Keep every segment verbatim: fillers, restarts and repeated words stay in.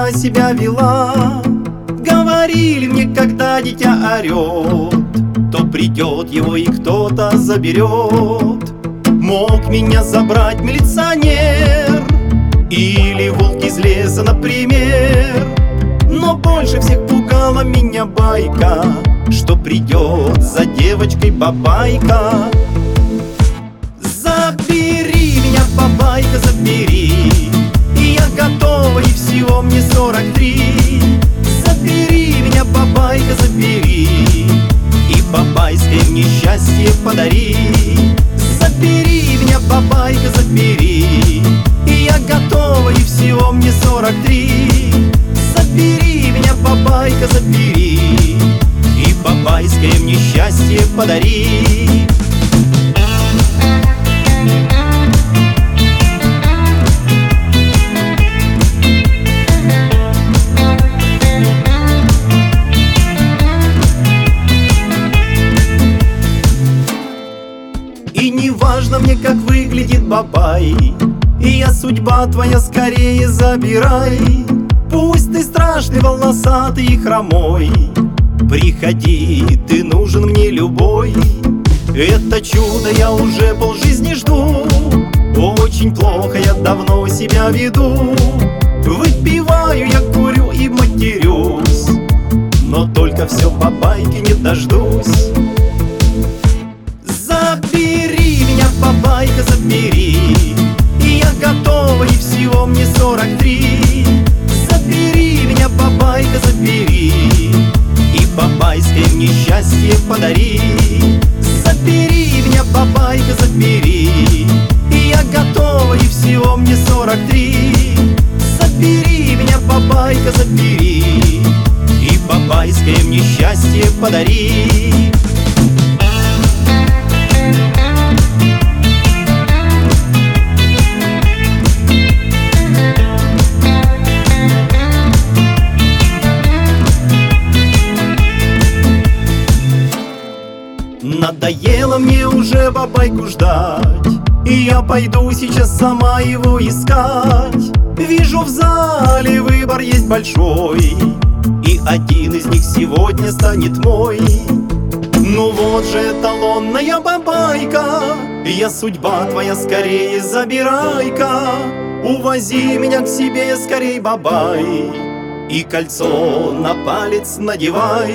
дурно себя вела. Говорили мне, когда дитя орет, то придет его и кто-то заберет. Мог меня забрать милиционер или волк из леса, например. Но больше всех пугала меня байка, что придет за девочкой бабайка. Забери меня, бабайка, забери, и я готова, и всего мне сорок три. Забери меня, бабайка, забери, и бабайское мне счастье подари. Забери меня, бабайка, забери, и я готова, и всего мне сорок три. Забери меня, бабайка, забери, и бабайское мне счастье подари. И не важно мне, как выглядит бабай, и я судьба твоя, скорее забирай. Пусть ты страшный, волосатый и хромой, приходи, ты нужен мне любой. Это чудо я уже полжизни жду, очень плохо я давно себя веду. Выпиваю, я курю и матерюсь, но только все бабайки не дождусь. Забери меня, бабайка, забери, и я готова, и всего мне сорок три. Забери меня, бабайка, забери, и бабайское мне счастье подари. Забери меня, бабайка, забери, и я готова, и всего мне сорок три. Забери меня, бабайка, забери, и бабайское мне счастье подари. Надоело мне уже бабайку ждать, и я пойду сейчас сама его искать. Вижу, в зале выбор есть большой, и один из них сегодня станет мой. Ну вот же эталонная бабайка, я судьба твоя, скорее забирай-ка. Увози меня к себе скорей, бабай, и кольцо на палец надевай.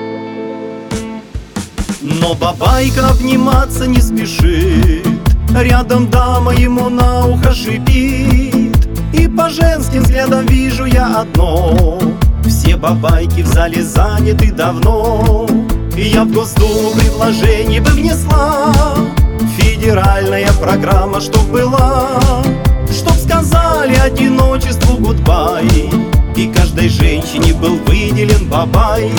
Но бабайка обниматься не спешит, рядом дама ему на ухо шипит. И по женским взглядам вижу я одно: все бабайки в зале заняты давно. Я в Госдуму предложение бы внесла, федеральная программа чтоб была, чтоб сказали одиночеству гудбай, и каждой женщине был выделен бабай.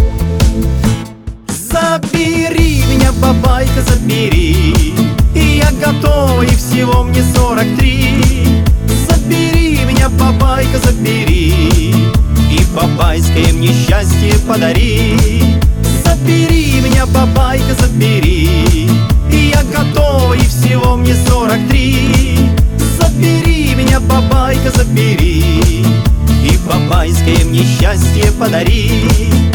Забери меня, бабайка, забери, и я готова, и всего мне сорок три. Забери меня, бабайка, забери, и бабайское мне счастье подари. Забери меня, бабайка, забери, и я готова, и всего мне сорок три. Забери меня, бабайка, забери, и бабайское мне счастье подари.